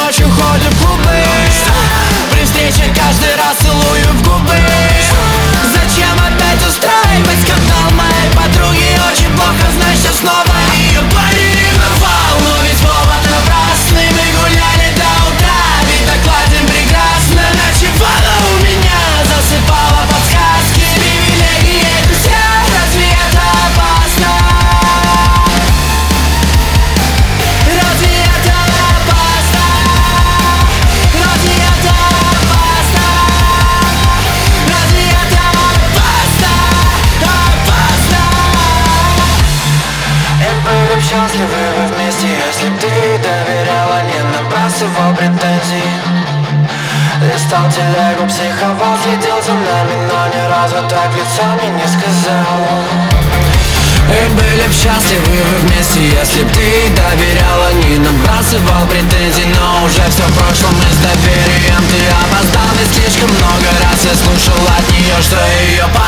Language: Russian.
ночью ходим в клубы, при встрече каждый раз целую в губы. Зачем опять устраивать скандал моей подруги? Очень плохо, значит снова ее поревновал. Но ведь повод напрасный, мы гуляли до утра, ведь так ладим прекрасно. Ночевала у меня, засыпала подсказки, привилегии друзья, разве это опасно? Разве это опасно? Разве это опасно? Разве это опасно? Опасно! И были б счастливы вы вместе, если б ты доверяла, не набрасывал претензий. Листал телегу, психовал, следил за нами, но ни разу так в лицо мне не сказал. И были б счастливы вы вместе, если б ты доверяла, не набрасывал претензий. Но уже все в прошлом, и с доверием ты опоздал. И слишком много раз я слушал от нее, что ее